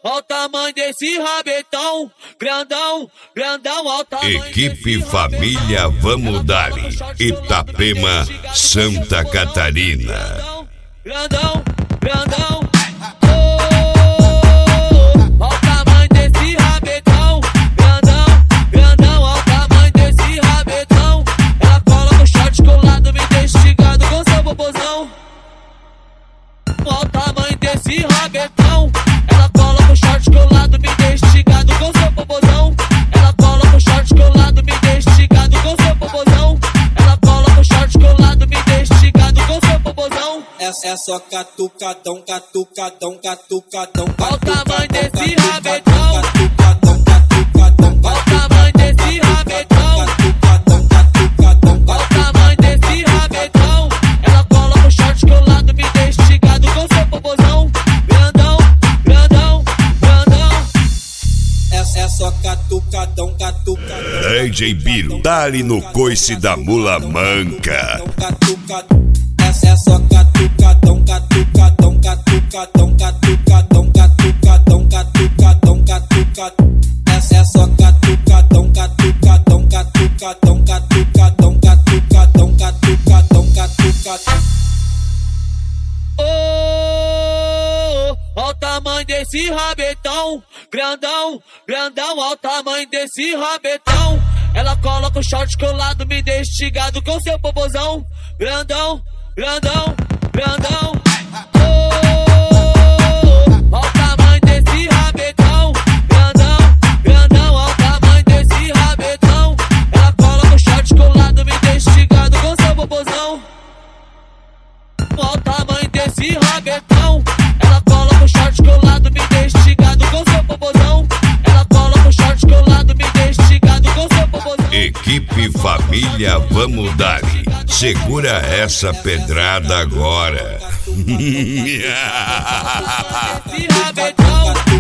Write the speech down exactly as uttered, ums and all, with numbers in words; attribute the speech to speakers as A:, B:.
A: ó o tamanho desse rabetão, grandão, grandão, ó o tamanho.
B: Equipe Família Vamos Dali, Itapema, Santa Catarina.
A: Grandão, grandão. Olha o tamanho desse rabetão, ela coloca o short colado, me deixa esticado com seu popozão. Ela coloca o short colado, me deixa esticado com seu popozão. Ela coloca o short colado, me deixa esticado com seu popozão.
C: Essa é só catucadão, catucadão, catucadão.
A: Olha o tamanho desse rabetão,
C: catucadão, catucadão.
A: Olha o tamanho desse rabetão,
C: catucadão, catucadão.
A: Olha o tamanho desse rabetão, ela coloca o short colado, me deixa esticado com seu popozão. Grandão, grandão, grandão.
C: Essa é só catucadão, catucadão.
B: D J Biro, dali no coice da mula manca.
C: Essa é só catucadão, catucadão, catucadão, catucadão, catucadão, catucadão, catucadão. Essa é só catucadão, catucadão, catucadão, catucadão, catucadão, catucadão, catucadão.
A: Oh, ó o tamanho desse rabetão, grandão, grandão, ó o tamanho desse rabetão. Ela coloca o short colado, me deixa esticado com seu popozão. Grandão, grandão, grandão. Oh, ó o tamanho desse rabetão, grandão, grandão, ó o tamanho desse rabetão. Ela coloca o short colado, me deixa esticado com seu popozão. Olha o tamanho desse rabetão, ela coloca o short colado, me deixa esticado com seu popozão. Ela coloca o short colado, me deixa esticado com seu popozão.
B: Equipe Família Vamos Dali, segura essa pedrada agora.
A: Esse rabetão.